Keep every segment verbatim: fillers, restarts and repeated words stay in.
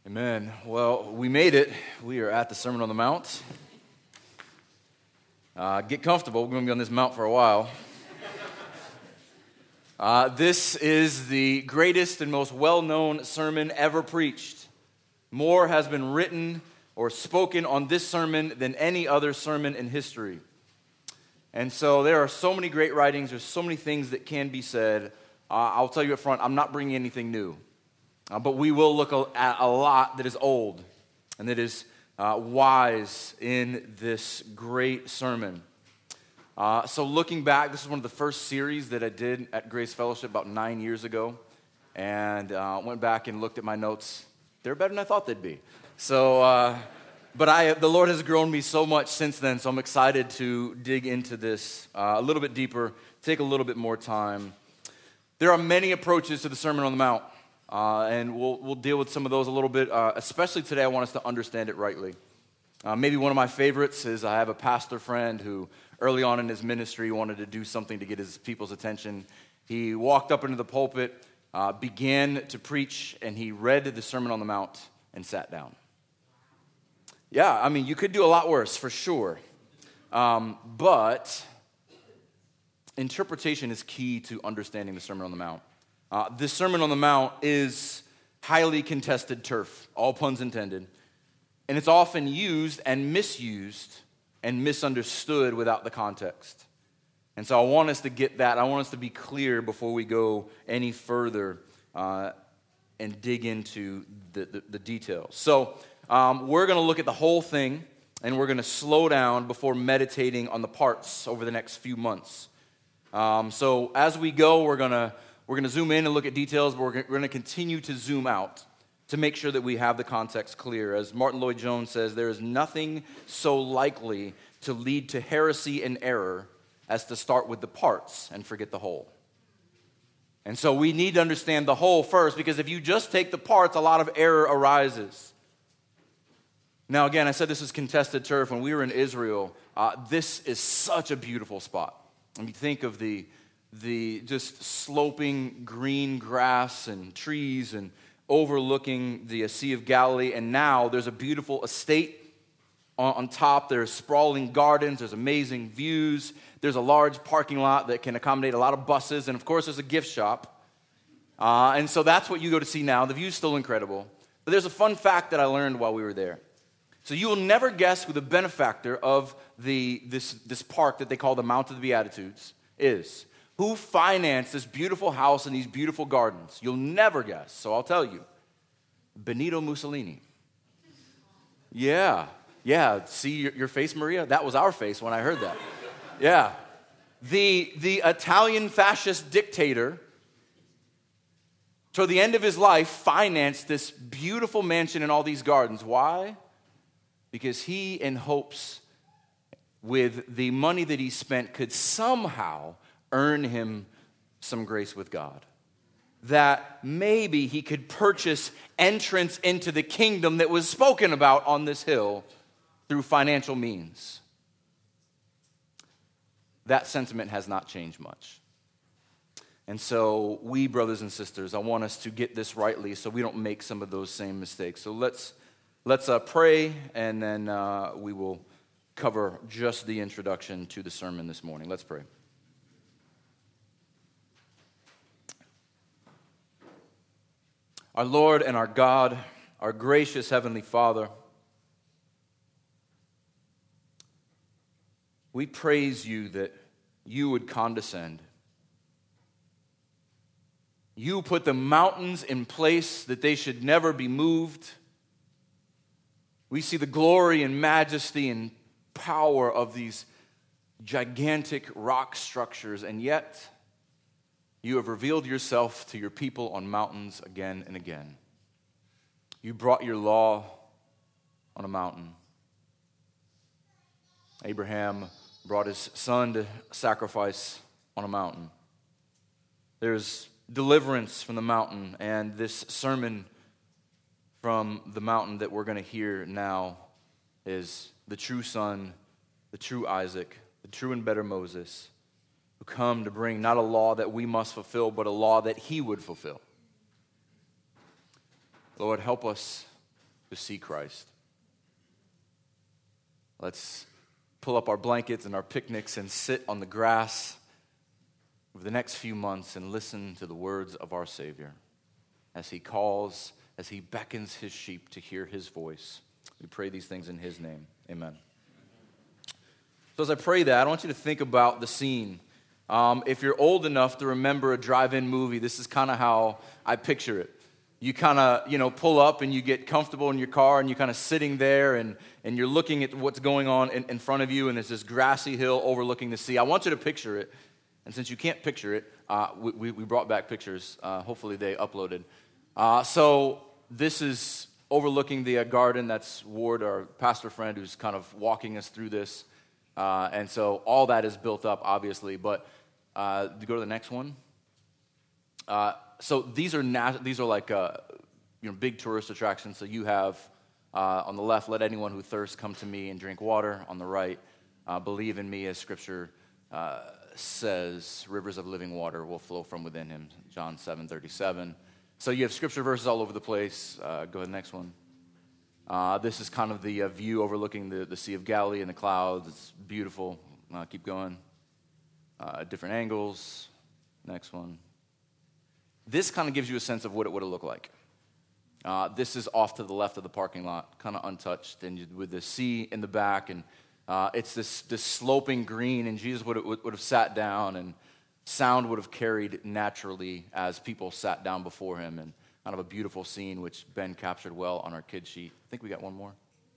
Amen. Well, we made it. We are at the Sermon on the Mount. Uh, get comfortable. We're going to be on this mount for a while. Uh, this is the greatest and most well-known sermon ever preached. More has been written or spoken on this sermon than any other sermon in history. And so there are so many great writings. There's so many things that can be said. Uh, I'll tell you up front, I'm not bringing anything new. Uh, but we will look at a lot that is old and that is uh, wise in this great sermon. Uh, so looking back, this is one of the first series that I did at Grace Fellowship about nine years ago. And uh, went back and looked at my notes. They're better than I thought they'd be. So, uh, but I, the Lord has grown me so much since then, so I'm excited to dig into this uh, a little bit deeper, take a little bit more time. There are many approaches to the Sermon on the Mount. Uh, and we'll we'll deal with some of those a little bit, uh, especially today. I want us to understand it rightly. Uh, maybe one of my favorites is I have a pastor friend who early on in his ministry wanted to do something to get his people's attention. He walked up into the pulpit, uh, began to preach, and he read the Sermon on the Mount and sat down. Yeah, I mean, you could do a lot worse, for sure. Um, but interpretation is key to understanding the Sermon on the Mount. Uh, the Sermon on the Mount is highly contested turf, all puns intended, and it's often used and misused and misunderstood without the context. And so I want us to get that. I want us to be clear before we go any further uh, and dig into the, the, the details. So um, we're going to look at the whole thing, and we're going to slow down before meditating on the parts over the next few months. Um, so as we go, we're going to We're going to zoom in and look at details, but we're going to continue to zoom out to make sure that we have the context clear. As Martin Lloyd-Jones says, there is nothing so likely to lead to heresy and error as to start with the parts and forget the whole. And so we need to understand the whole first, because if you just take the parts, a lot of error arises. Now, again, I said this is contested turf. When we were in Israel, uh, this is such a beautiful spot. I mean, think of the the just sloping green grass and trees and overlooking the Sea of Galilee. And now there's a beautiful estate on, on top. There's sprawling gardens. There's amazing views. There's a large parking lot that can accommodate a lot of buses. And, of course, there's a gift shop. Uh, and so that's what you go to see now. The view's still incredible. But there's a fun fact that I learned while we were there. So you will never guess who the benefactor of the this, this park that they call the Mount of the Beatitudes is. Who financed this beautiful house and these beautiful gardens? You'll never guess, so I'll tell you. Benito Mussolini. Yeah, yeah. See your, your face, Maria? That was our face when I heard that. Yeah. The, the Italian fascist dictator, toward the end of his life, financed this beautiful mansion and all these gardens. Why? Because he, in hopes, with the money that he spent, could somehow earn him some grace with God. That maybe he could purchase entrance into the kingdom that was spoken about on this hill through financial means. That sentiment has not changed much. And so we, brothers and sisters, I want us to get this rightly so we don't make some of those same mistakes. So let's let's uh, pray, and then uh, we will cover just the introduction to the sermon this morning. Let's pray. Our Lord and our God, our gracious Heavenly Father, we praise you that you would condescend. You put the mountains in place that they should never be moved. We see the glory and majesty and power of these gigantic rock structures, and yet you have revealed yourself to your people on mountains again and again. You brought your law on a mountain. Abraham brought his son to sacrifice on a mountain. There's deliverance from the mountain, and this sermon from the mountain that we're going to hear now is the true son, the true Isaac, the true and better Moses, who come to bring not a law that we must fulfill, but a law that he would fulfill. Lord, help us to see Christ. Let's pull up our blankets and our picnics and sit on the grass over the next few months and listen to the words of our Savior as he calls, as he beckons his sheep to hear his voice. We pray these things in his name. Amen. So as I pray that, I want you to think about the scene. Um, if you're old enough to remember a drive-in movie, this is kind of how I picture it. You kind of, you know, pull up and you get comfortable in your car and you're kind of sitting there and, and you're looking at what's going on in, in front of you, and there's this grassy hill overlooking the sea. I want you to picture it. And since you can't picture it, uh, we, we brought back pictures. Uh, hopefully they uploaded. Uh, so this is overlooking the uh, garden. That's Ward, our pastor friend, who's kind of walking us through this. Uh, and so all that is built up, obviously. But uh, go to the next one. Uh, so these are na- these are like uh, you know big tourist attractions. So you have uh, on the left, let anyone who thirsts come to me and drink water. On the right, uh, believe in me, as Scripture uh, says, rivers of living water will flow from within him. John seven thirty-seven. So you have Scripture verses all over the place. Uh, go ahead, next one. Uh, this is kind of the uh, view overlooking the, the Sea of Galilee and the clouds. It's beautiful. Uh, keep going. Uh, different angles. Next one. This kind of gives you a sense of what it would have looked like. Uh, this is off to the left of the parking lot, kind of untouched, and you, with the sea in the back, and uh, it's this this sloping green, and Jesus would have, would have sat down, and sound would have carried naturally as people sat down before him, and kind of a beautiful scene, which Ben captured well on our kid sheet. I think we got one more.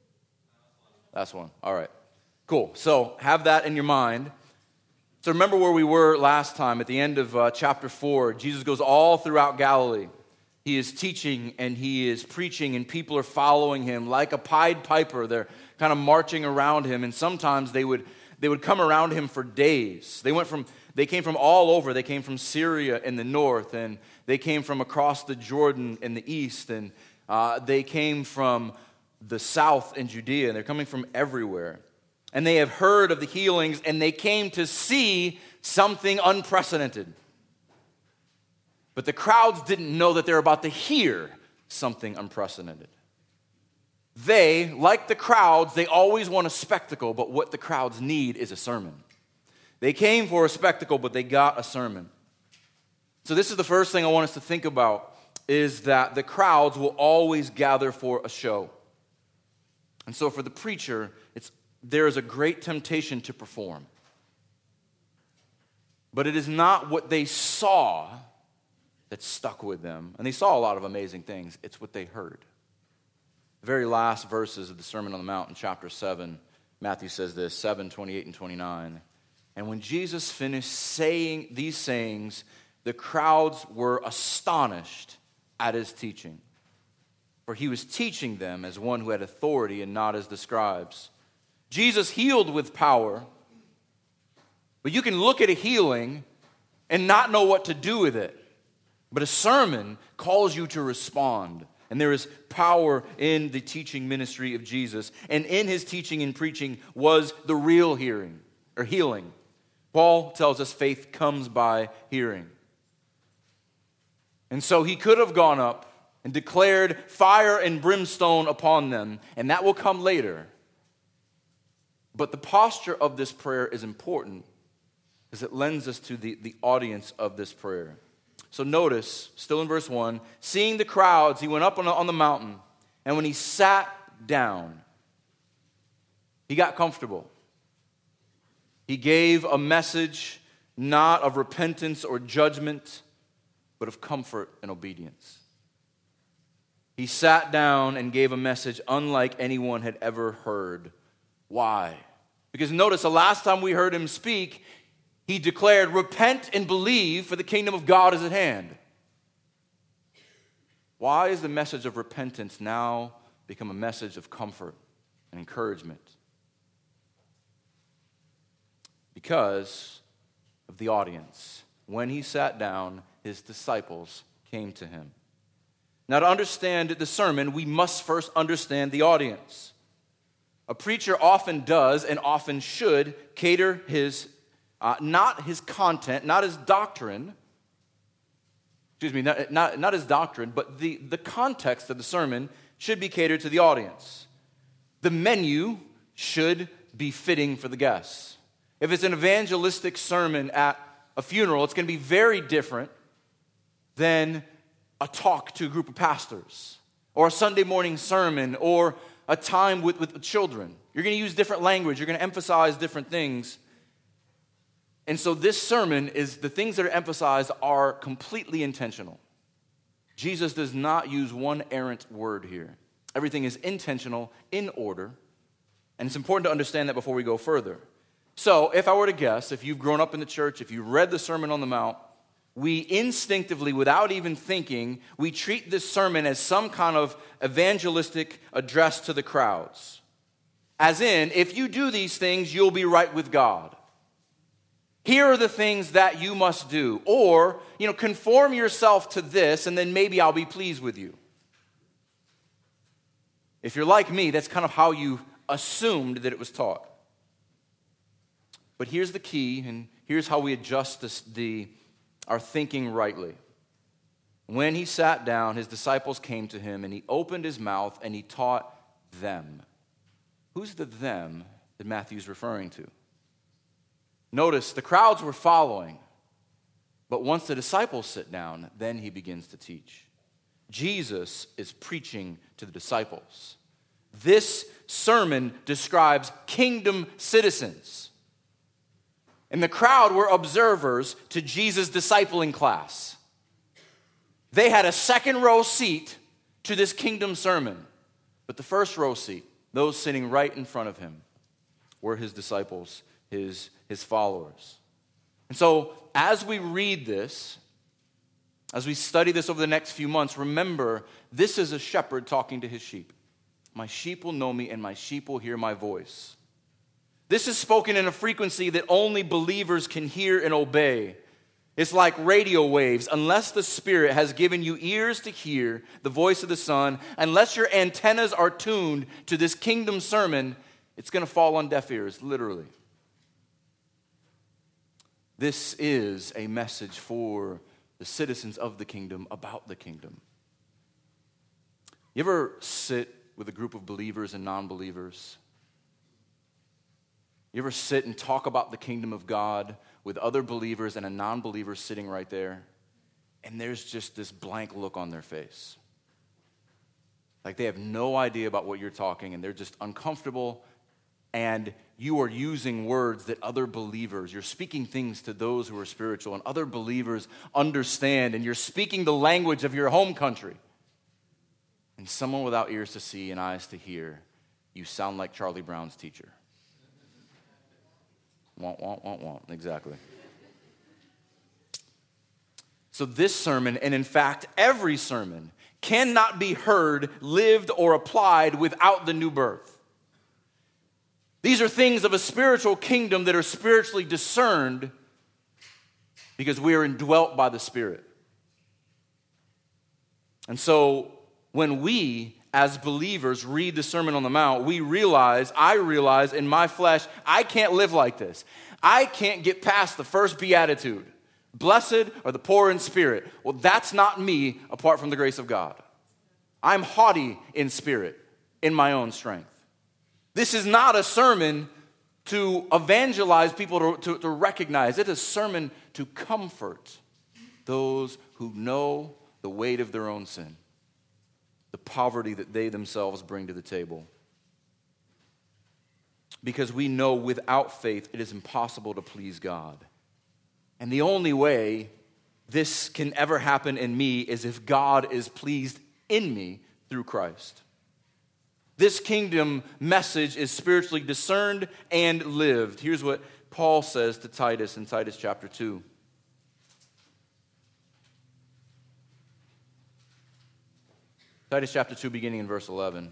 Last one. All right. Cool. So have that in your mind. So remember where we were last time at the end of uh, chapter four. Jesus goes all throughout Galilee. He is teaching and he is preaching, and people are following him like a Pied Piper. They're kind of marching around him, and sometimes they would they would come around him for days. They went from They came from all over. They came from Syria in the north, and they came from across the Jordan in the east, and uh, they came from the south in Judea, and they're coming from everywhere. And they have heard of the healings, and they came to see something unprecedented. But the crowds didn't know that they're about to hear something unprecedented. They, like the crowds, they always want a spectacle, but what the crowds need is a sermon. They came for a spectacle, but they got a sermon. So this is the first thing I want us to think about, is that the crowds will always gather for a show. And so for the preacher, it's there is a great temptation to perform. But it is not what they saw that stuck with them. And they saw a lot of amazing things. It's what they heard. The very last verses of the Sermon on the Mount in chapter seven, Matthew says this, seven, twenty-eight and twenty-nine. And when Jesus finished saying these sayings, the crowds were astonished at his teaching. For he was teaching them as one who had authority and not as the scribes. Jesus healed with power, but you can look at a healing and not know what to do with it. But a sermon calls you to respond. And there is power in the teaching ministry of Jesus. And in his teaching and preaching was the real hearing or healing. Paul tells us faith comes by hearing. And so he could have gone up and declared fire and brimstone upon them, and that will come later. But the posture of this prayer is important because it lends us to the, the audience of this prayer. So notice, still in verse one, seeing the crowds, he went up on the, on the mountain, and when he sat down, he got comfortable. He gave a message not of repentance or judgment, but of comfort and obedience. He sat down and gave a message unlike anyone had ever heard. Why? Because notice the last time we heard him speak, he declared, repent and believe, for the kingdom of God is at hand. Why is the message of repentance now become a message of comfort and encouragement? Because of the audience. When he sat down, his disciples came to him. Now, to understand the sermon, we must first understand the audience. A preacher often does and often should cater his, uh, not his content, not his doctrine, excuse me, not, not, not his doctrine, but the, the context of the sermon should be catered to the audience. The menu should be fitting for the guests. If it's an evangelistic sermon at a funeral, it's going to be very different than a talk to a group of pastors, or a Sunday morning sermon, or a time with, with children. You're going to use different language. You're going to emphasize different things. And so this sermon is, the things that are emphasized are completely intentional. Jesus does not use one errant word here. Everything is intentional, in order. And it's important to understand that before we go further. So if I were to guess, if you've grown up in the church, if you read the Sermon on the Mount, we instinctively, without even thinking, we treat this sermon as some kind of evangelistic address to the crowds. As in, if you do these things, you'll be right with God. Here are the things that you must do. Or, you know, conform yourself to this, and then maybe I'll be pleased with you. If you're like me, that's kind of how you assumed that it was taught. But here's the key, and here's how we adjust this, the our thinking rightly. When he sat down, his disciples came to him, and he opened his mouth, and he taught them. Who's the them that Matthew's referring to? Notice, the crowds were following, but once the disciples sit down, then he begins to teach. Jesus is preaching to the disciples. This sermon describes kingdom citizens. And the crowd were observers to Jesus' discipling class. They had a second row seat to this kingdom sermon. But the first row seat, those sitting right in front of him, were his disciples, his, his followers. And so as we read this, as we study this over the next few months, remember, this is a shepherd talking to his sheep. My sheep will know me, and my sheep will hear my voice. This is spoken in a frequency that only believers can hear and obey. It's like radio waves. Unless the Spirit has given you ears to hear the voice of the Son, unless your antennas are tuned to this kingdom sermon, it's going to fall on deaf ears, literally. This is a message for the citizens of the kingdom about the kingdom. You ever sit with a group of believers and non-believers? You ever sit and talk about the kingdom of God with other believers and a non-believer sitting right there? And there's just this blank look on their face. Like they have no idea about what you're talking, and they're just uncomfortable, and you are using words that other believers, you're speaking things to those who are spiritual, and other believers understand, and you're speaking the language of your home country. And someone without ears to see and eyes to hear, you sound like Charlie Brown's teacher. Want, want, want, want. Exactly. So this sermon, and in fact every sermon, cannot be heard, lived, or applied without the new birth. These are things of a spiritual kingdom that are spiritually discerned because we are indwelt by the Spirit. And so when we, as believers, read the Sermon on the Mount, we realize, I realize in my flesh, I can't live like this. I can't get past the first beatitude. Blessed are the poor in spirit. Well, that's not me apart from the grace of God. I'm haughty in spirit, in my own strength. This is not a sermon to evangelize people, to, to, to recognize. It is a sermon to comfort those who know the weight of their own sin, the poverty that they themselves bring to the table. Because we know without faith it is impossible to please God. And the only way this can ever happen in me is if God is pleased in me through Christ. This kingdom message is spiritually discerned and lived. Here's what Paul says to Titus in Titus chapter two. Titus chapter two, beginning in verse eleven.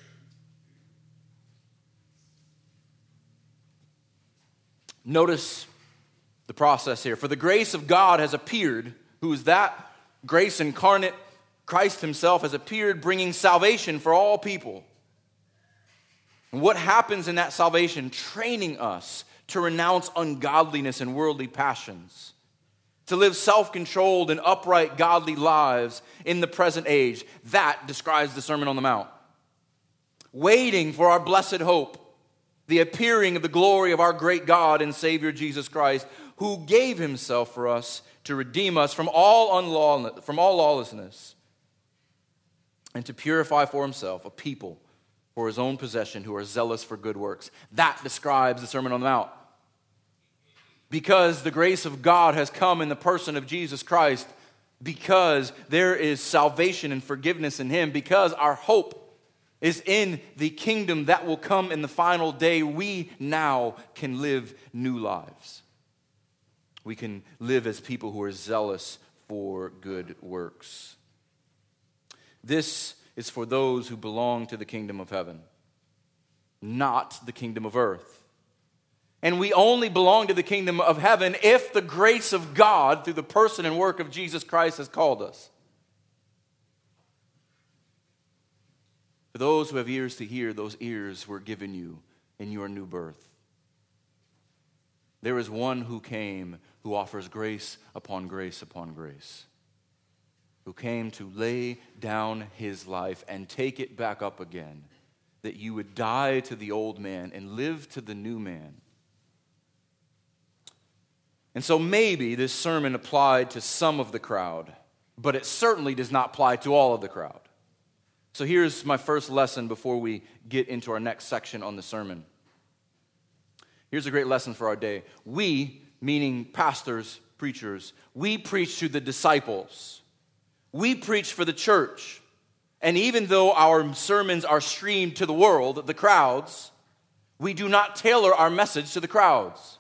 Notice the process here. For the grace of God has appeared, who is that grace incarnate? Christ himself has appeared, bringing salvation for all people. And what happens in that salvation? Training us to renounce ungodliness and worldly passions, to live self-controlled and upright, godly lives in the present age. That describes the Sermon on the Mount. Waiting for our blessed hope, the appearing of the glory of our great God and Savior Jesus Christ, who gave himself for us to redeem us from all unlaw- from all lawlessness, and to purify for himself a people for his own possession who are zealous for good works. That describes the Sermon on the Mount. Because the grace of God has come in the person of Jesus Christ, because there is salvation and forgiveness in him, because our hope is in the kingdom that will come in the final day, we now can live new lives. We can live as people who are zealous for good works. This is for those who belong to the kingdom of heaven, not the kingdom of earth. And we only belong to the kingdom of heaven if the grace of God through the person and work of Jesus Christ has called us. For those who have ears to hear, those ears were given you in your new birth. There is one who came who offers grace upon grace upon grace, who came to lay down his life and take it back up again, that you would die to the old man and live to the new man. And so maybe this sermon applied to some of the crowd, but it certainly does not apply to all of the crowd. So here's my first lesson before we get into our next section on the sermon. Here's a great lesson for our day. We, meaning pastors, preachers, we preach to the disciples. We preach for the church. And even though our sermons are streamed to the world, the crowds, we do not tailor our message to the crowds.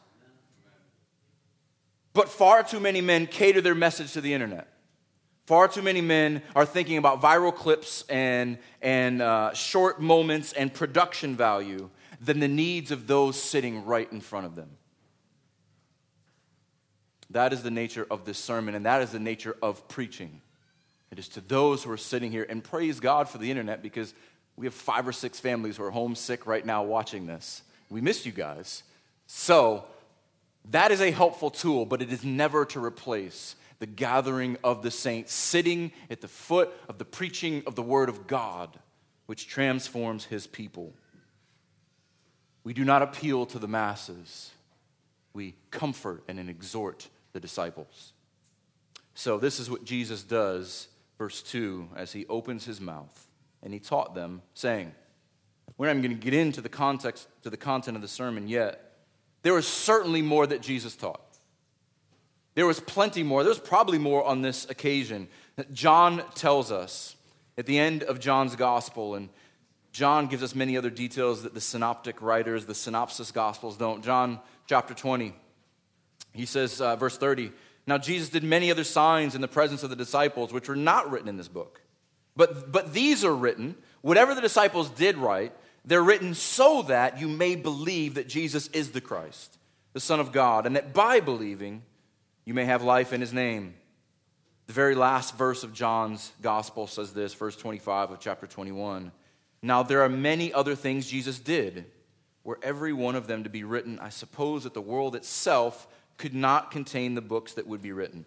But far too many men cater their message to the internet. Far too many men are thinking about viral clips and, and uh, short moments and production value than the needs of those sitting right in front of them. That is the nature of this sermon, and that is the nature of preaching. It is to those who are sitting here, and praise God for the internet, because we have five or six families who are homesick right now watching this. We miss you guys. So that is a helpful tool, but it is never to replace the gathering of the saints, sitting at the foot of the preaching of the Word of God, which transforms his people. We do not appeal to the masses. We comfort and exhort the disciples. So this is what Jesus does, verse two, as he opens his mouth, and he taught them, saying, we're not even going to get into the context, to the content of the sermon yet. There was certainly more that Jesus taught. There was plenty more. There's probably more on this occasion. John tells us at the end of John's gospel, and John gives us many other details that the synoptic writers, the synopsis gospels don't. John chapter twenty, he says, uh, verse thirty, now Jesus did many other signs in the presence of the disciples, which were not written in this book. But, but these are written, whatever the disciples did write, they're written so that you may believe that Jesus is the Christ, the Son of God, and that by believing you may have life in his name. The very last verse of John's gospel says this, verse twenty-five of chapter twenty-one. Now there are many other things Jesus did, were every one of them to be written, I suppose that the world itself could not contain the books that would be written.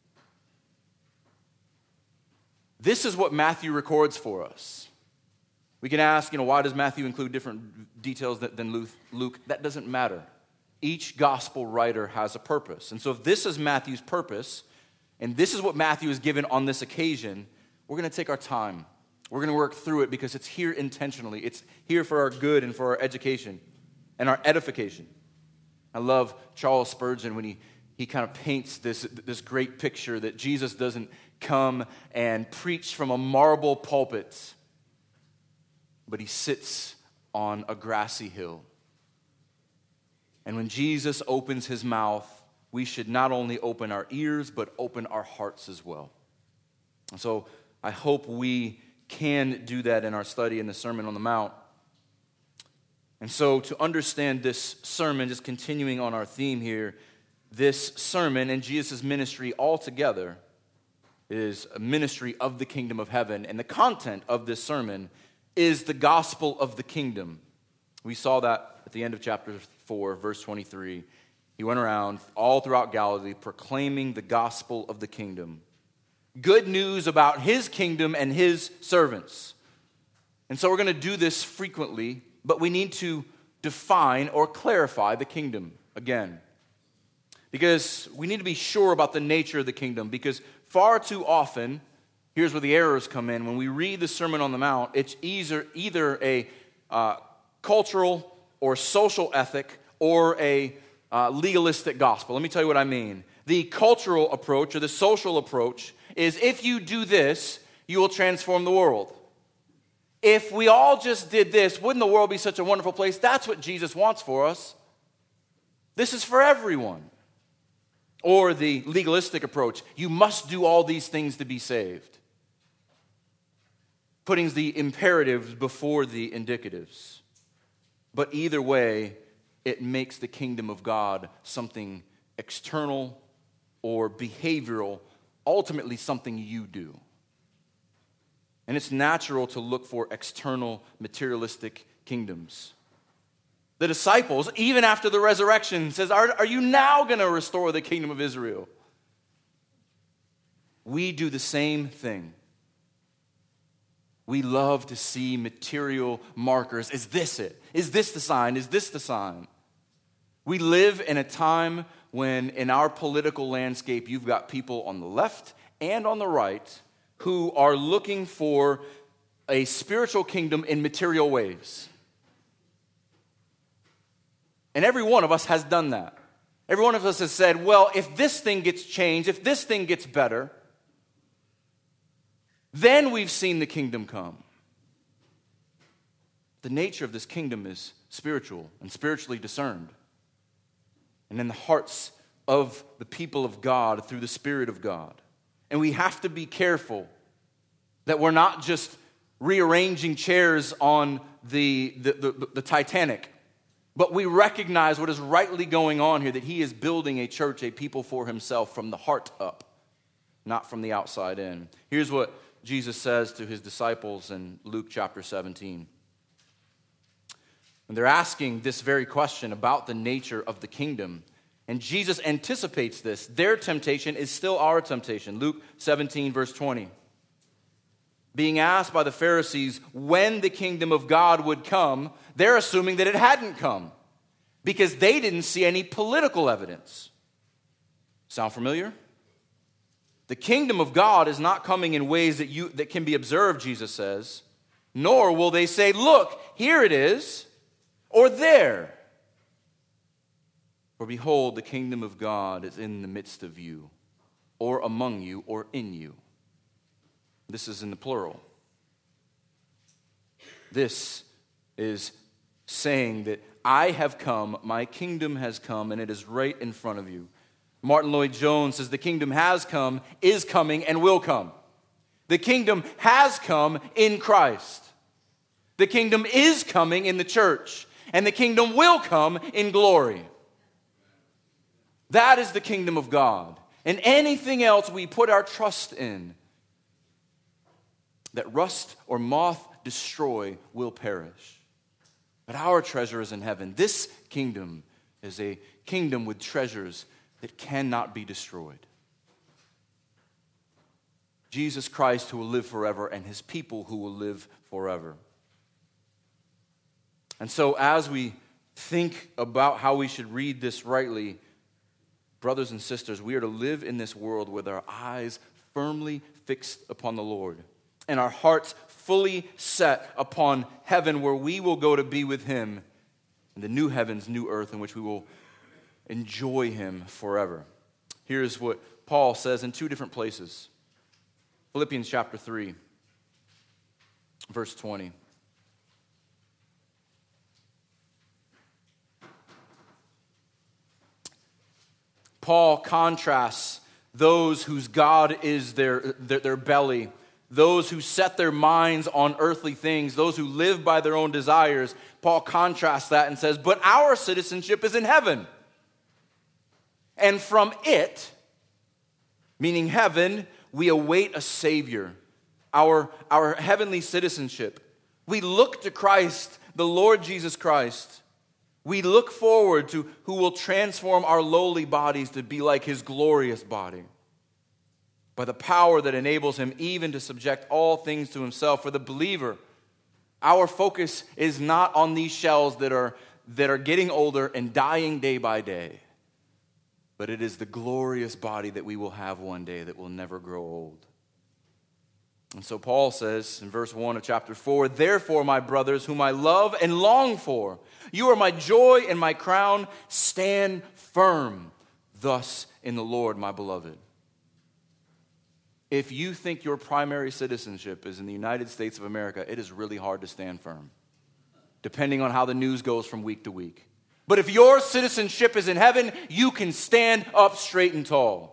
This is what Matthew records for us. We can ask, you know, why does Matthew include different details than Luke? That doesn't matter. Each gospel writer has a purpose. And so if this is Matthew's purpose, and this is what Matthew is given on this occasion, we're going to take our time. We're going to work through it because it's here intentionally. It's here for our good and for our education and our edification. I love Charles Spurgeon when he, he kind of paints this, this great picture that Jesus doesn't come and preach from a marble pulpit, but he sits on a grassy hill. And when Jesus opens his mouth, we should not only open our ears, but open our hearts as well. And so I hope we can do that in our study in the Sermon on the Mount. And so to understand this sermon, just continuing on our theme here, this sermon and Jesus' ministry altogether is a ministry of the kingdom of heaven. And the content of this sermon is the gospel of the kingdom. We saw that at the end of chapter four, verse twenty-three. He went around all throughout Galilee proclaiming the gospel of the kingdom. Good news about his kingdom and his servants. And so we're going to do this frequently, but we need to define or clarify the kingdom again. Because we need to be sure about the nature of the kingdom. Because far too often, here's where the errors come in. When we read the Sermon on the Mount, it's either, either a uh, cultural or social ethic or a uh, legalistic gospel. Let me tell you what I mean. The cultural approach or the social approach is if you do this, you will transform the world. If we all just did this, wouldn't the world be such a wonderful place? That's what Jesus wants for us. This is for everyone. Or the legalistic approach, you must do all these things to be saved. Putting the imperatives before the indicatives. But either way, it makes the kingdom of God something external or behavioral, ultimately something you do. And it's natural to look for external, materialistic kingdoms. The disciples, even after the resurrection, says, are, are you now going to restore the kingdom of Israel? We do the same thing. We love to see material markers. Is this it? Is this the sign? Is this the sign? We live in a time when in our political landscape, you've got people on the left and on the right who are looking for a spiritual kingdom in material ways. And every one of us has done that. Every one of us has said, well, if this thing gets changed, if this thing gets better, then we've seen the kingdom come. The nature of this kingdom is spiritual and spiritually discerned. And in the hearts of the people of God through the Spirit of God. And we have to be careful that we're not just rearranging chairs on the, the, the, the Titanic, but we recognize what is rightly going on here, that he is building a church, a people for himself from the heart up, not from the outside in. Here's what Jesus says to his disciples in Luke chapter seventeen. And they're asking this very question about the nature of the kingdom. And Jesus anticipates this. Their temptation is still our temptation. Luke seventeen, verse twenty. Being asked by the Pharisees when the kingdom of God would come, they're assuming that it hadn't come because they didn't see any political evidence. Sound familiar? The kingdom of God is not coming in ways that you that can be observed, Jesus says, nor will they say, look, here it is, or there. For behold, the kingdom of God is in the midst of you, or among you, or in you. This is in the plural. This is saying that I have come, my kingdom has come, and it is right in front of you. Martin Lloyd-Jones says the kingdom has come, is coming, and will come. The kingdom has come in Christ. The kingdom is coming in the church, and the kingdom will come in glory. That is the kingdom of God. And anything else we put our trust in that rust or moth destroy will perish. But our treasure is in heaven. This kingdom is a kingdom with treasures that cannot be destroyed. Jesus Christ who will live forever and his people who will live forever. And so as we think about how we should read this rightly, brothers and sisters, we are to live in this world with our eyes firmly fixed upon the Lord and our hearts fully set upon heaven where we will go to be with him in the new heavens, new earth in which we will enjoy him forever. Here's what Paul says in two different places. Philippians chapter three, verse twenty. Paul contrasts those whose God is their, their, their belly, those who set their minds on earthly things, those who live by their own desires. Paul contrasts that and says, but our citizenship is in heaven. And from it, meaning heaven, we await a Savior, our, our heavenly citizenship. We look to Christ, the Lord Jesus Christ, We look forward to who will transform our lowly bodies to be like his glorious body, by the power that enables him even to subject all things to himself. For the believer, our focus is not on these shells that are, that are getting older and dying day by day, but it is the glorious body that we will have one day that will never grow old. And so Paul says in verse one of chapter four, "Therefore, my brothers, whom I love and long for, you are my joy and my crown. Stand firm thus in the Lord, my beloved." If you think your primary citizenship is in the United States of America, it is really hard to stand firm, depending on how the news goes from week to week. But if your citizenship is in heaven, you can stand up straight and tall,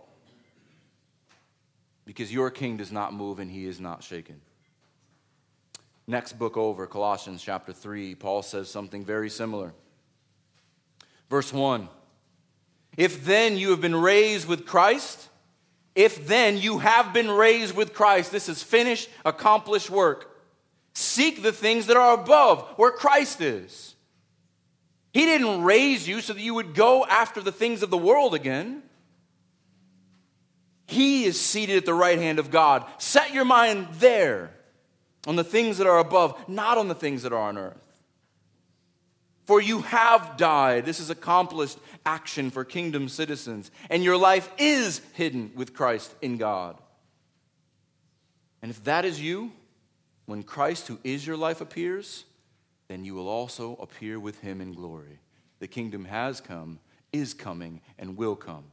because your king does not move and he is not shaken. Next book over, Colossians chapter three, Paul says something very similar. Verse one, "If then you have been raised with Christ," if then you have been raised with Christ, this is finished, accomplished work. "Seek the things that are above, where Christ is." He didn't raise you so that you would go after the things of the world again. He is seated at the right hand of God. Set your mind there, on the things that are above, not on the things that are on earth. For you have died. This is accomplished action for kingdom citizens. And your life is hidden with Christ in God. And if that is you, when Christ, who is your life, appears, then you will also appear with him in glory. The kingdom has come, is coming, and will come.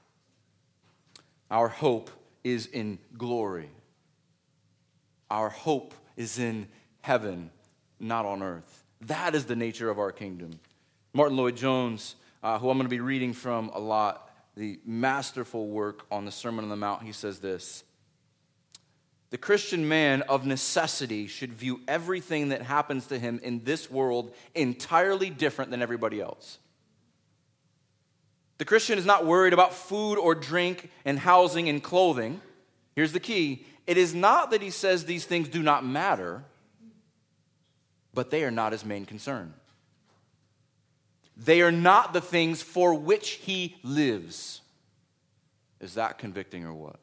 Our hope is in glory. Our hope is in heaven, not on earth. That is the nature of our kingdom. Martin Lloyd-Jones, uh, who I'm going to be reading from a lot, the masterful work on the Sermon on the Mount, he says this: "The Christian man of necessity should view everything that happens to him in this world entirely different than everybody else. The Christian is not worried about food or drink and housing and clothing. Here's the key. It is not that he says these things do not matter, but they are not his main concern. They are not the things for which he lives." Is that convicting or what?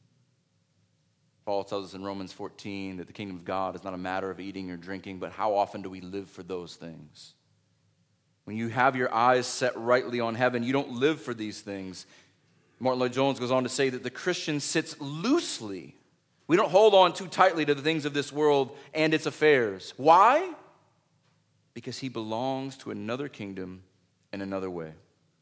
Paul tells us in Romans fourteen that the kingdom of God is not a matter of eating or drinking, but how often do we live for those things? When you have your eyes set rightly on heaven, you don't live for these things. Martin Lloyd-Jones goes on to say that the Christian sits loosely. We don't hold on too tightly to the things of this world and its affairs. Why? Because he belongs to another kingdom in another way.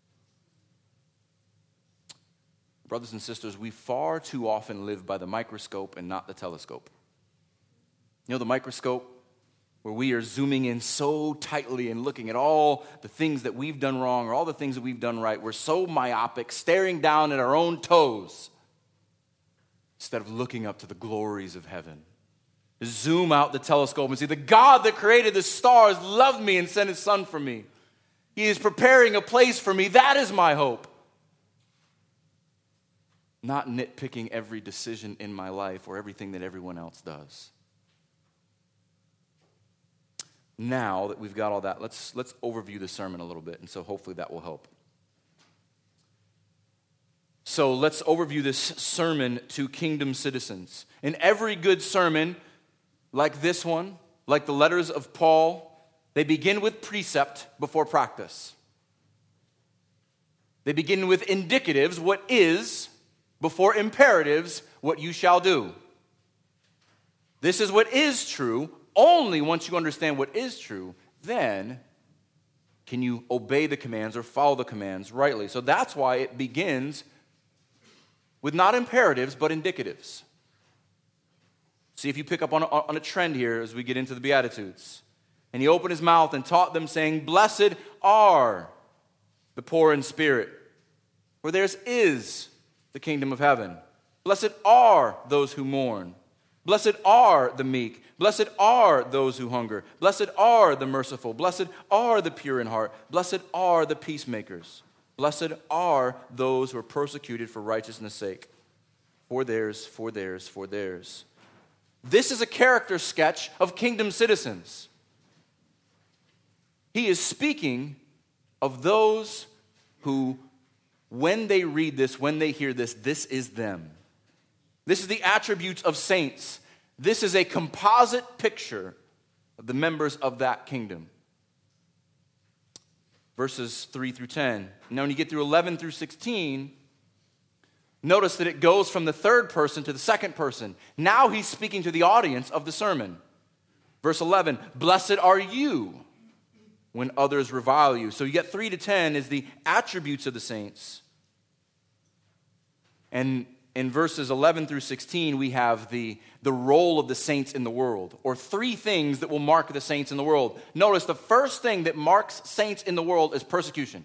Brothers and sisters, we far too often live by the microscope and not the telescope. You know the microscope, where we are zooming in so tightly and looking at all the things that we've done wrong or all the things that we've done right. We're so myopic, staring down at our own toes instead of looking up to the glories of heaven. Zoom out the telescope and see the God that created the stars loved me and sent his son for me. He is preparing a place for me. That is my hope. Not nitpicking every decision in my life or everything that everyone else does. Now that we've got all that, let's, let's overview the sermon a little bit, and so hopefully that will help. So let's overview this sermon to kingdom citizens. In every good sermon, like this one, like the letters of Paul, they begin with precept before practice. They begin with indicatives, what is, before imperatives, what you shall do. This is what is true. Only once you understand what is true, then can you obey the commands or follow the commands rightly. So that's why it begins with not imperatives, but indicatives. See if you pick up on a, on a trend here as we get into the Beatitudes. And he opened his mouth and taught them, saying, "Blessed are the poor in spirit, for theirs is the kingdom of heaven. Blessed are those who mourn. Blessed are the meek. Blessed are those who hunger. Blessed are the merciful. Blessed are the pure in heart. Blessed are the peacemakers. Blessed are those who are persecuted for righteousness' sake. For theirs, for theirs, for theirs." This is a character sketch of kingdom citizens. He is speaking of those who, when they read this, when they hear this, this is them. This is the attributes of saints. This is a composite picture of the members of that kingdom. Verses three through ten. Now when you get through eleven through sixteen, notice that it goes from the third person to the second person. Now he's speaking to the audience of the sermon. Verse eleven, blessed are you when others revile you. So you get three to ten is the attributes of the saints. And in verses eleven through sixteen, we have the, the role of the saints in the world, or three things that will mark the saints in the world. Notice the first thing that marks saints in the world is persecution.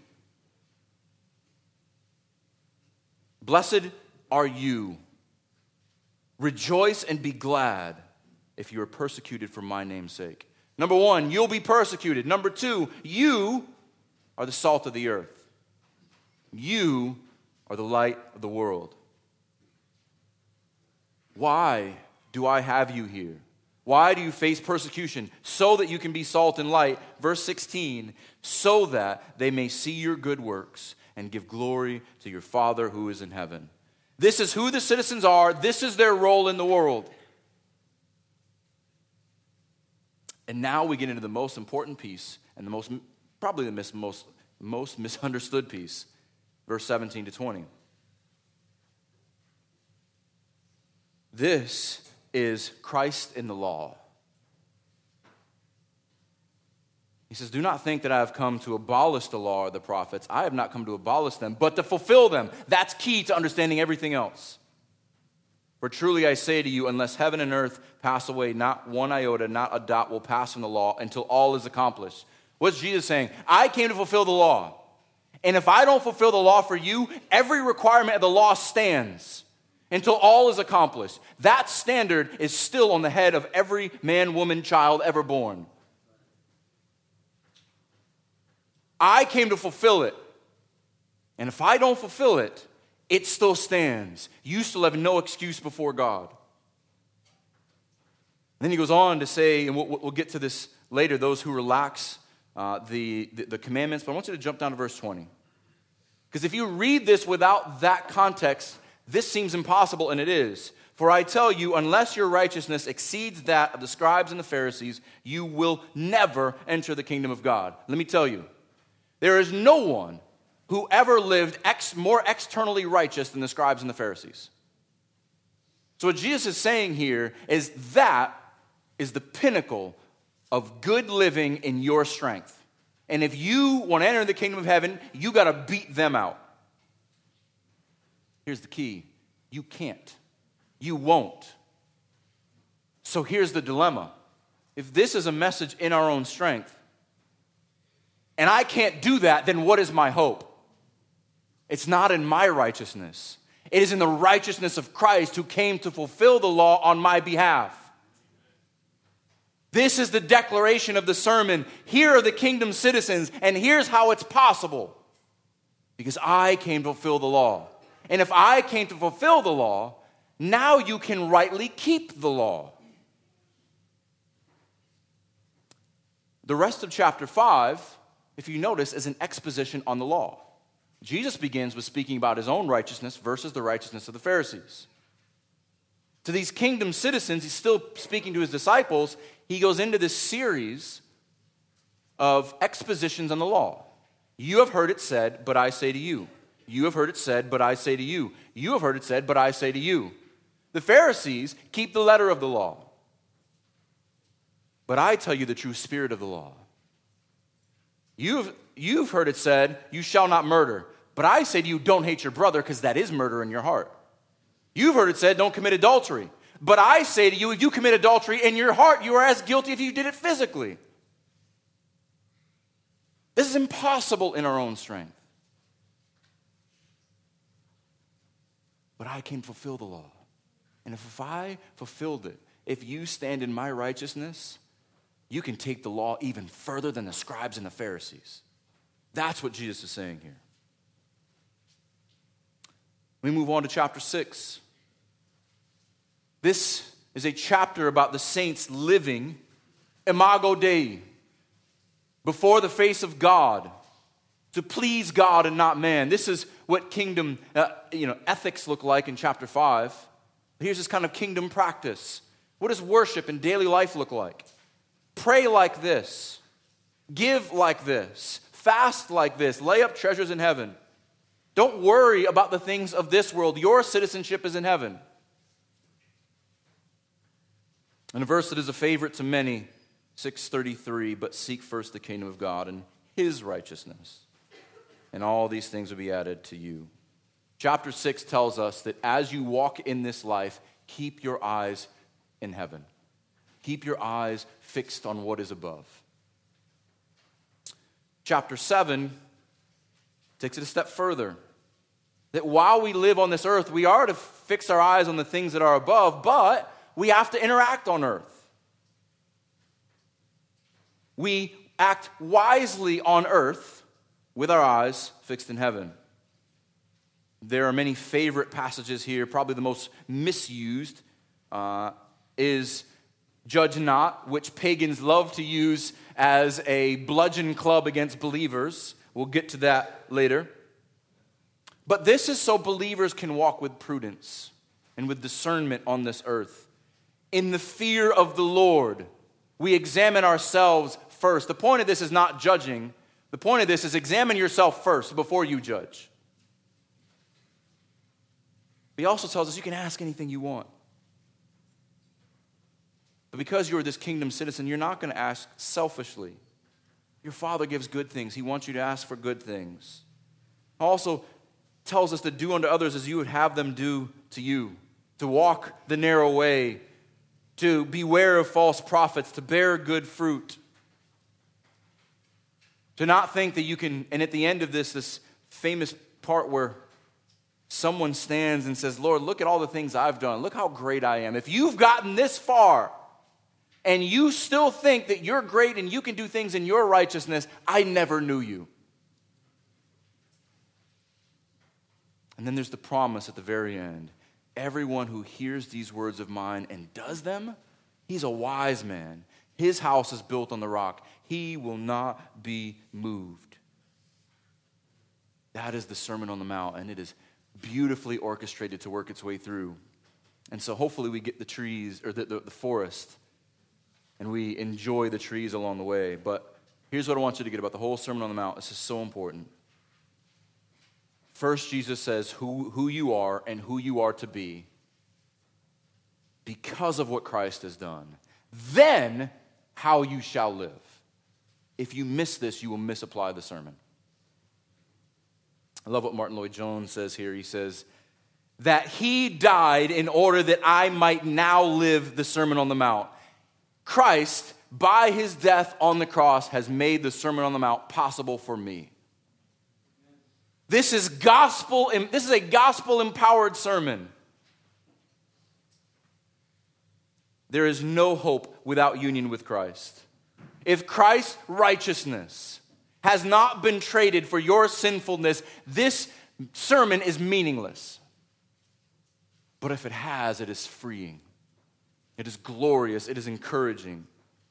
Blessed are you. Rejoice and be glad if you are persecuted for my name's sake. Number one, you'll be persecuted. Number two, you are the salt of the earth. You are the light of the world. Why do I have you here? Why do you face persecution? So that you can be salt and light. Verse sixteen, so that they may see your good works and give glory to your Father who is in heaven. This is who the citizens are. This is their role in the world. And now we get into the most important piece, and the most probably the mis- most, most misunderstood piece. Verse seventeen to twenty. This is Christ in the law. He says, do not think that I have come to abolish the law or the prophets. I have not come to abolish them, but to fulfill them. That's key to understanding everything else. For truly I say to you, unless heaven and earth pass away, not one iota, not a dot will pass from the law until all is accomplished. What's Jesus saying? I came to fulfill the law. And if I don't fulfill the law for you, every requirement of the law stands until all is accomplished. That standard is still on the head of every man, woman, child ever born. I came to fulfill it. And if I don't fulfill it, it still stands. You still have no excuse before God. And then he goes on to say, and we'll, we'll get to this later, those who relax uh, the, the, the commandments. But I want you to jump down to verse twenty. Because if you read this without that context, this seems impossible, and it is. For I tell you, unless your righteousness exceeds that of the scribes and the Pharisees, you will never enter the kingdom of God. Let me tell you, there is no one who ever lived ex, more externally righteous than the scribes and the Pharisees. So what Jesus is saying here is that is the pinnacle of good living in your strength. And if you want to enter the kingdom of heaven, you got to beat them out. Here's the key. You can't. You won't. So here's the dilemma. If this is a message in our own strength, and I can't do that, then what is my hope? It's not in my righteousness. It is in the righteousness of Christ who came to fulfill the law on my behalf. This is the declaration of the sermon. Here are the kingdom citizens, and here's how it's possible. Because I came to fulfill the law. And if I came to fulfill the law, now you can rightly keep the law. The rest of chapter five, if you notice, is an exposition on the law. Jesus begins with speaking about his own righteousness versus the righteousness of the Pharisees. To these kingdom citizens, he's still speaking to his disciples. He goes into this series of expositions on the law. You have heard it said, but I say to you. You have heard it said, but I say to you. You have heard it said, but I say to you. The Pharisees keep the letter of the law. But I tell you the true spirit of the law. You've, you've heard it said, you shall not murder. But I say to you, don't hate your brother, because that is murder in your heart. You've heard it said, don't commit adultery. But I say to you, if you commit adultery in your heart, you are as guilty if you did it physically. This is impossible in our own strength. But I came to fulfill the law. And if I fulfilled it, if you stand in my righteousness, you can take the law even further than the scribes and the Pharisees. That's what Jesus is saying here. We move on to chapter six. This is a chapter about the saints living imago Dei, before the face of God, to please God and not man. This is what kingdom uh, you know, ethics look like in chapter five. Here's this kind of kingdom practice. What does worship and daily life look like? Pray like this. Give like this. Fast like this. Lay up treasures in heaven. Don't worry about the things of this world. Your citizenship is in heaven. And a verse that is a favorite to many, six thirty-three, but seek first the kingdom of God and his righteousness, and all these things will be added to you. Chapter six tells us that as you walk in this life, keep your eyes in heaven. Keep your eyes fixed on what is above. Chapter seven takes it a step further. That while we live on this earth, we are to fix our eyes on the things that are above, but we have to interact on earth. We act wisely on earth with our eyes fixed in heaven. There are many favorite passages here. Probably the most misused uh, is judge not, which pagans love to use as a bludgeon club against believers. We'll get to that later. But this is so believers can walk with prudence and with discernment on this earth. In the fear of the Lord, we examine ourselves first. The point of this is not judging. The point of this is examine yourself first before you judge. But he also tells us you can ask anything you want. But because you're this kingdom citizen, you're not going to ask selfishly. Your Father gives good things. He wants you to ask for good things. He also tells us to do unto others as you would have them do to you. To walk the narrow way. To beware of false prophets. To bear good fruit. To not think that you can, and at the end of this, this famous part where someone stands and says, Lord, look at all the things I've done. Look how great I am. If you've gotten this far, and you still think that you're great and you can do things in your righteousness, I never knew you. And then there's the promise at the very end. Everyone who hears these words of mine and does them, he's a wise man. His house is built on the rock. He will not be moved. That is the Sermon on the Mount, and it is beautifully orchestrated to work its way through. And so hopefully we get the trees, or the, the, the forest, and we enjoy the trees along the way. But here's what I want you to get about the whole Sermon on the Mount. This is so important. First, Jesus says who, who you are and who you are to be because of what Christ has done. Then, how you shall live. If you miss this, you will misapply the sermon. I love what Martin Lloyd-Jones says here. He says, that he died in order that I might now live the Sermon on the Mount. Christ, by his death on the cross, has made the Sermon on the Mount possible for me. This is gospel. This is a gospel-empowered sermon. There is no hope without union with Christ. If Christ's righteousness has not been traded for your sinfulness, this sermon is meaningless. But if it has, it is freeing. It is glorious. It is encouraging.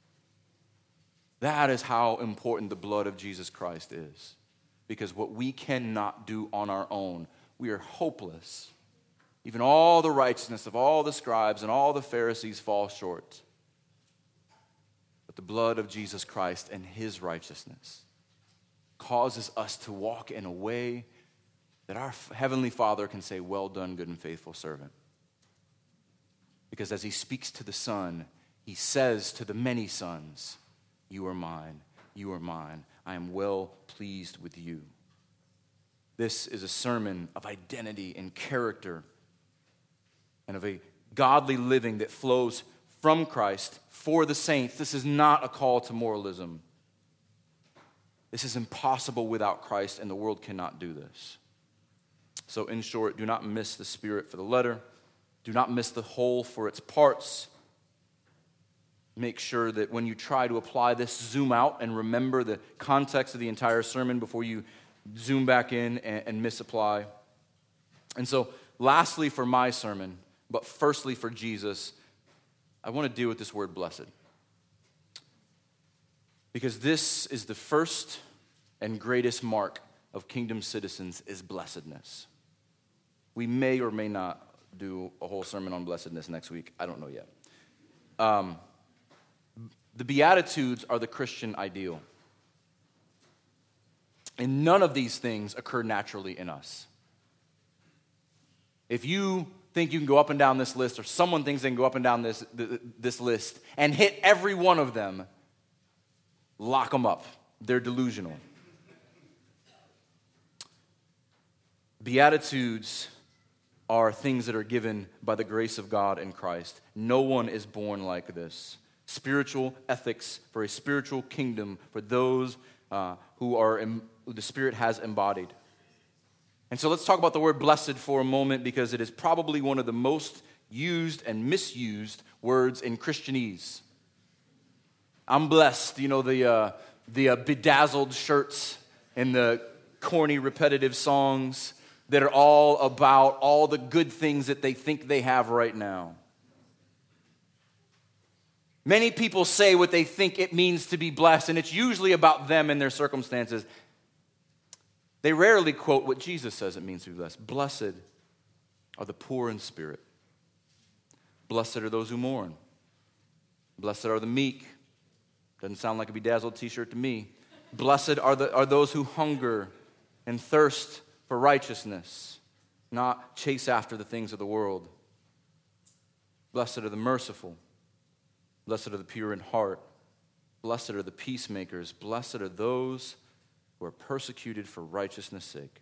That is how important the blood of Jesus Christ is. Because what we cannot do on our own, we are hopeless. Even all the righteousness of all the scribes and all the Pharisees fall short. But the blood of Jesus Christ and his righteousness causes us to walk in a way that our Heavenly Father can say, well done, good and faithful servant. Because as he speaks to the Son, he says to the many sons, you are mine, you are mine. I am well pleased with you. This is a sermon of identity and character and of a godly living that flows from Christ for the saints. This is not a call to moralism. This is impossible without Christ, and the world cannot do this. So in short, do not miss the spirit for the letter. Do not miss the whole for its parts. Make sure that when you try to apply this, zoom out and remember the context of the entire sermon before you zoom back in and, and misapply. And so, lastly for my sermon, but firstly for Jesus, I want to deal with this word blessed. Because this is the first and greatest mark of kingdom citizens is blessedness. We may or may not do a whole sermon on blessedness next week. I don't know yet. Um, the Beatitudes are the Christian ideal. And none of these things occur naturally in us. If you think you can go up and down this list, or someone thinks they can go up and down this, this list and hit every one of them, lock them up. They're delusional. Beatitudes are things that are given by the grace of God in Christ. No one is born like this. Spiritual ethics for a spiritual kingdom for those uh, who are em- who the Spirit has embodied. And so let's talk about the word blessed for a moment, because it is probably one of the most used and misused words in Christianese. I'm blessed, you know, the uh, the uh, bedazzled shirts and the corny repetitive songs that are all about all the good things that they think they have right now. Many people say what they think it means to be blessed, and it's usually about them and their circumstances. They rarely quote what Jesus says it means to be blessed. Blessed are the poor in spirit. Blessed are those who mourn. Blessed are the meek. Doesn't sound like a bedazzled t-shirt to me. Blessed are, the, are those who hunger and thirst for righteousness, not chase after the things of the world. Blessed are the merciful. Blessed are the pure in heart. Blessed are the peacemakers. Blessed are those who are persecuted for righteousness' sake.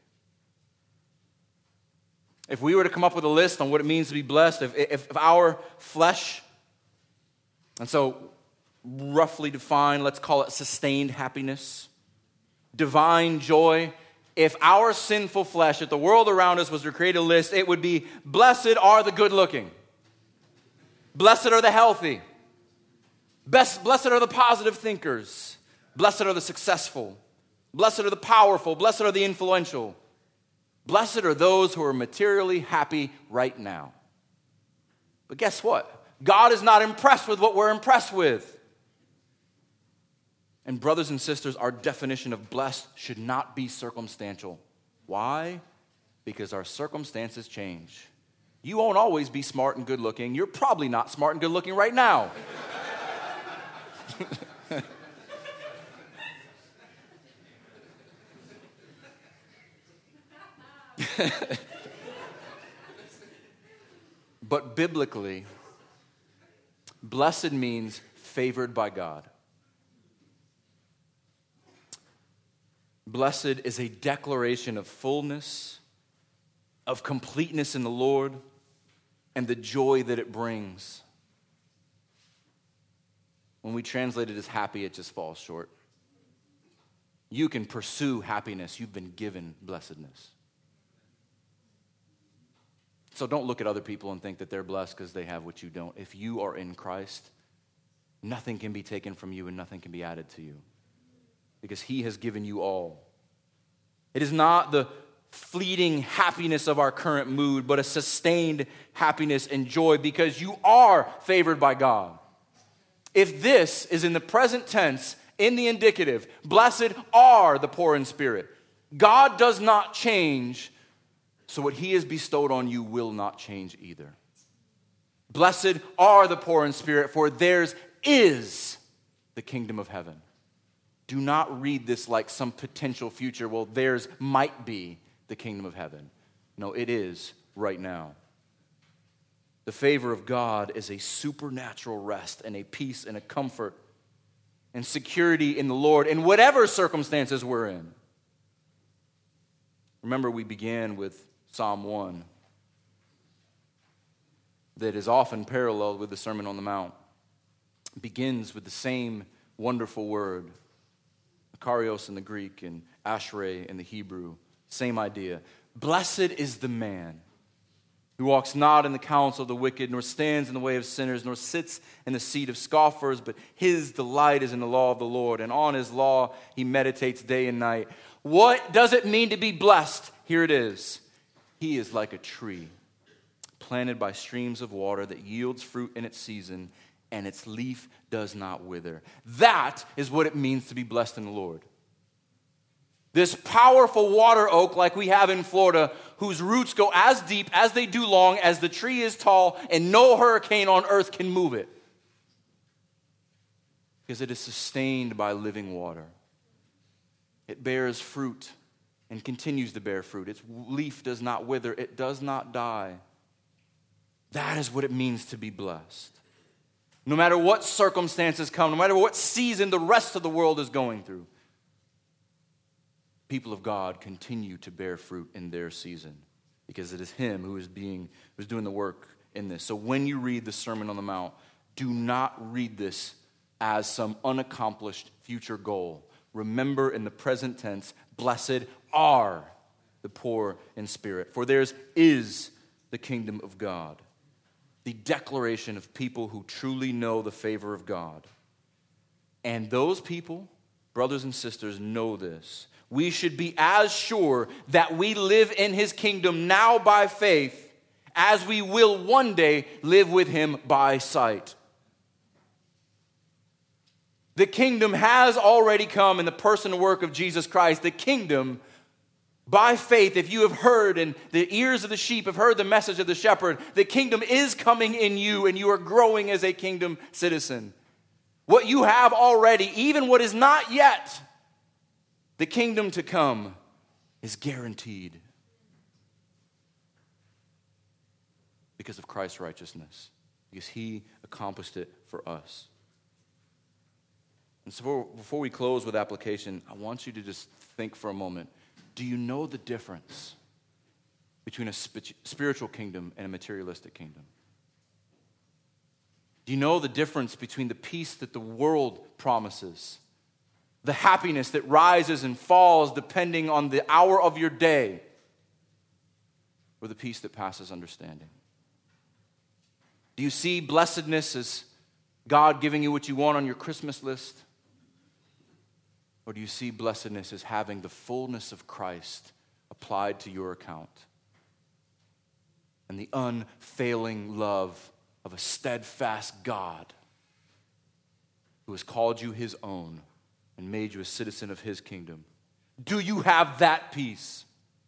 If we were to come up with a list on what it means to be blessed, if, if, if our flesh, and so roughly defined, let's call it sustained happiness, divine joy, if our sinful flesh, if the world around us was to create a list, it would be, blessed are the good-looking. Blessed are the healthy. Best, blessed are the positive thinkers. Blessed are the successful. Blessed are the powerful. Blessed are the influential. Blessed are those who are materially happy right now. But guess what? God is not impressed with what we're impressed with. And brothers and sisters, our definition of blessed should not be circumstantial. Why? Because our circumstances change. You won't always be smart and good looking. You're probably not smart and good looking right now. But biblically, blessed means favored by God. Blessed is a declaration of fullness, of completeness in the Lord, and the joy that it brings. When we translate it as happy, it just falls short. You can pursue happiness. You've been given blessedness. So don't look at other people and think that they're blessed because they have what you don't. If you are in Christ, nothing can be taken from you and nothing can be added to you, because he has given you all. It is not the fleeting happiness of our current mood, but a sustained happiness and joy because you are favored by God. If this is in the present tense, in the indicative, blessed are the poor in spirit. God does not change, so what he has bestowed on you will not change either. Blessed are the poor in spirit, for theirs is the kingdom of heaven. Do not read this like some potential future. Well, theirs might be the kingdom of heaven. No, it is right now. The favor of God is a supernatural rest and a peace and a comfort and security in the Lord in whatever circumstances we're in. Remember, we began with Psalm one that is often paralleled with the Sermon on the Mount. It begins with the same wonderful word, Makarios in the Greek and Ashrei in the Hebrew. Same idea. Blessed is the man who walks not in the counsel of the wicked, nor stands in the way of sinners, nor sits in the seat of scoffers, but his delight is in the law of the Lord, and on his law he meditates day and night. What does it mean to be blessed? Here it is. He is like a tree planted by streams of water that yields fruit in its season, and its leaf does not wither. That is what it means to be blessed in the Lord. This powerful water oak like we have in Florida, whose roots go as deep as they do long, as the tree is tall, and no hurricane on earth can move it. Because it is sustained by living water. It bears fruit and continues to bear fruit. Its leaf does not wither. It does not die. That is what it means to be blessed. No matter what circumstances come, no matter what season the rest of the world is going through, people of God continue to bear fruit in their season because it is Him who is being, who is doing the work in this. So when you read the Sermon on the Mount, do not read this as some unaccomplished future goal. Remember in the present tense, blessed are the poor in spirit, for theirs is the kingdom of God. The declaration of people who truly know the favor of God. And those people, brothers and sisters, know this. We should be as sure that we live in His kingdom now by faith as we will one day live with Him by sight. The kingdom has already come in the person and work of Jesus Christ. The kingdom, by faith, if you have heard and the ears of the sheep have heard the message of the shepherd, the kingdom is coming in you and you are growing as a kingdom citizen. What you have already, even what is not yet, the kingdom to come is guaranteed because of Christ's righteousness, because He accomplished it for us. And so before we close with application, I want you to just think for a moment. Do you know the difference between a spiritual kingdom and a materialistic kingdom? Do you know the difference between the peace that the world promises, the happiness that rises and falls depending on the hour of your day, or the peace that passes understanding? Do you see blessedness as God giving you what you want on your Christmas list? Or do you see blessedness as having the fullness of Christ applied to your account? And the unfailing love of a steadfast God who has called you His own and made you a citizen of His kingdom. Do you have that peace?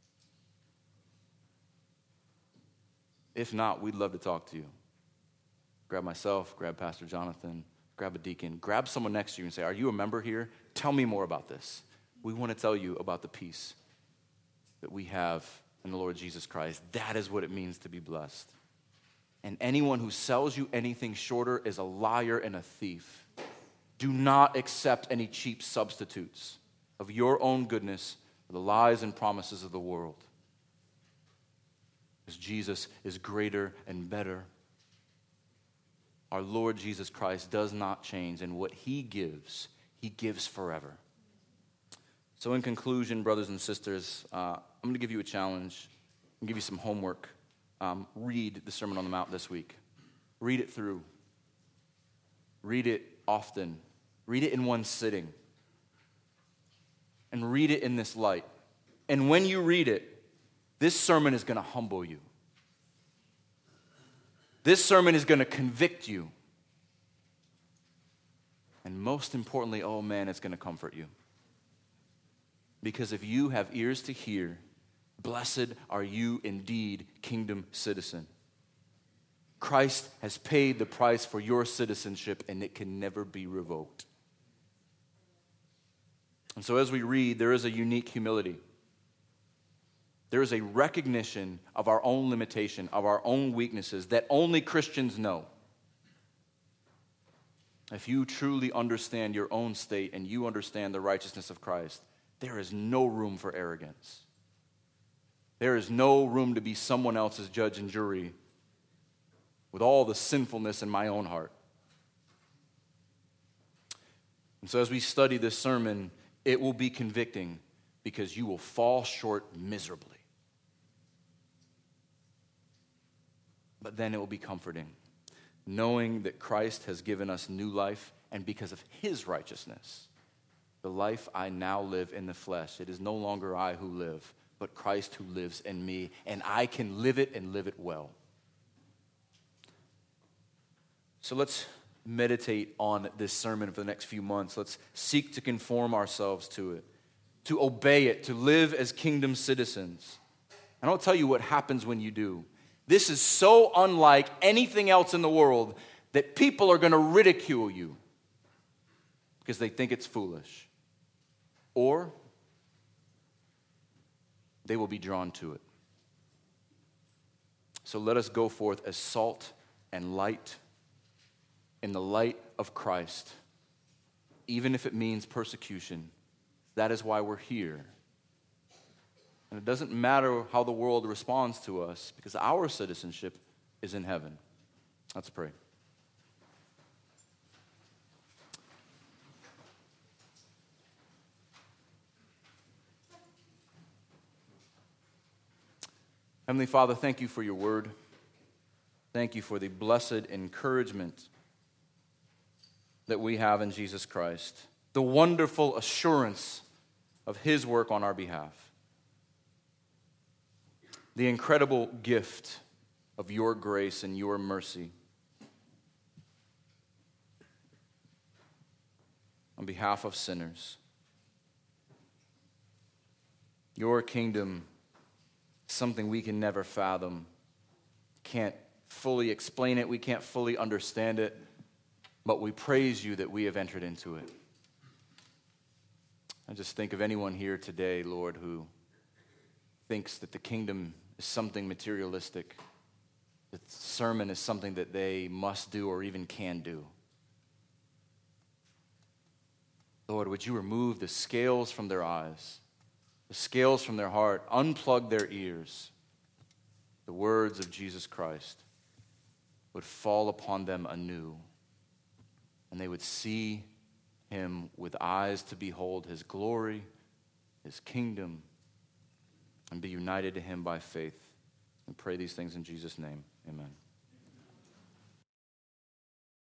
If not, we'd love to talk to you. Grab myself, grab Pastor Jonathan, grab a deacon, grab someone next to you and say, are you a member here? Tell me more about this. We want to tell you about the peace that we have in the Lord Jesus Christ. That is what it means to be blessed. And anyone who sells you anything shorter is a liar and a thief. Do not accept any cheap substitutes of your own goodness for the lies and promises of the world. Because Jesus is greater and better. Our Lord Jesus Christ does not change, and what He gives, He gives forever. So in conclusion, brothers and sisters, uh, I'm going to give you a challenge and give you some homework. Um, read the Sermon on the Mount this week. Read it through. Read it often. Read it in one sitting. And read it in this light. And when you read it, this sermon is going to humble you. This sermon is going to convict you. And most importantly, oh man, it's going to comfort you. Because if you have ears to hear, blessed are you indeed, kingdom citizen. Christ has paid the price for your citizenship, and it can never be revoked. And so as we read, there is a unique humility. There is a recognition of our own limitation, of our own weaknesses that only Christians know. If you truly understand your own state and you understand the righteousness of Christ, there is no room for arrogance. There is no room to be someone else's judge and jury with all the sinfulness in my own heart. And so as we study this sermon, it will be convicting because you will fall short miserably. But then it will be comforting, knowing that Christ has given us new life, and because of His righteousness, the life I now live in the flesh, it is no longer I who live, but Christ who lives in me, and I can live it and live it well. So let's meditate on this sermon for the next few months. Let's seek to conform ourselves to it. to obey it, to live as kingdom citizens. And I'll tell you what happens when you do. This is so unlike anything else in the world that people are going to ridicule you because they think it's foolish. Or they will be drawn to it. So let us go forth as salt and light in the light of Christ, even if it means persecution. That is why we're here. And it doesn't matter how the world responds to us, because our citizenship is in heaven. Let's pray. Heavenly Father, thank you for your word. Thank you for the blessed encouragement that we have in Jesus Christ, the wonderful assurance of his work on our behalf, the incredible gift of your grace and your mercy on behalf of sinners. Your kingdom is something we can never fathom, can't fully explain it, we can't fully understand it, but we praise you that we have entered into it. I just think of anyone here today, Lord, who thinks that the kingdom is something materialistic, that the sermon is something that they must do or even can do. Lord, would you remove the scales from their eyes, the scales from their heart, unplug their ears. The words of Jesus Christ would fall upon them anew, and they would see him with eyes to behold his glory, his kingdom, and be united to him by faith. And pray these things in Jesus' name. Amen.